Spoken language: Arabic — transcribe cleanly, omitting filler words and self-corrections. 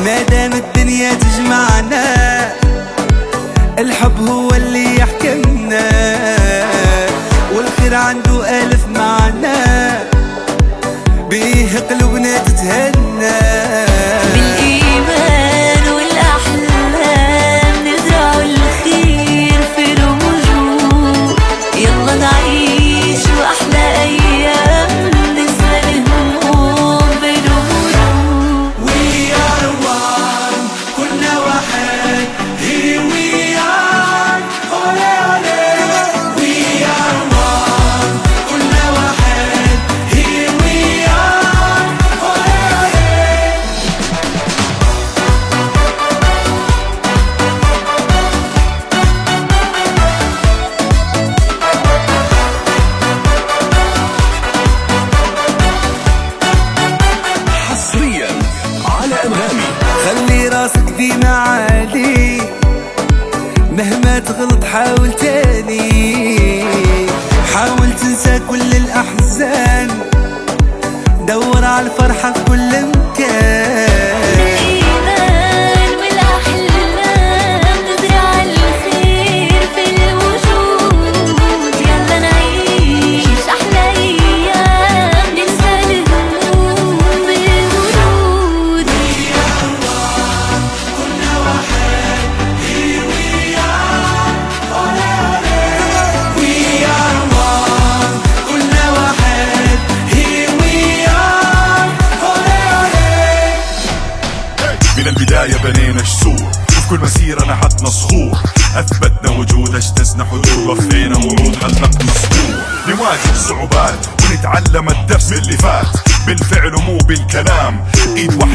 ما دام الدنيا تجمعنا الحب هو اللي يحكمنا، والخير عنده ألف معنى بيه قلوبنا تتهنى. بالإيمان والأحلام نزرع الخير في الوجود، يلا نعيش وأحلى أيام ننسى الهموم بالورود. We are one كلنا واحد here we are ole ole. We are one كلنا واحد here we are ole ole. حصريا على أنغامي. خلي راسك ديما عالي، مهما تغلط حاول تاني، حاول تنسى كل الأحزان، دور على الفرحة في كل مكان. بالإيمان والأحلام نزرع الخير في الوجود، يلا نعيش أحلى أيام ننسى الهموم بالورود. كلنا واحد here we are ole ole. We are one كلنا واحد here we are ole ole. من البداية بنينا جسور، وفي كل مسيرة نحتنا صخور، أثبتنا وجود، اجتزنا حدود، وفينا ورود، حلقنا صخور. نواجه الصعوبات ونتعلم الدرس من اللي فات، بالفعل ومو بالكلام، إيد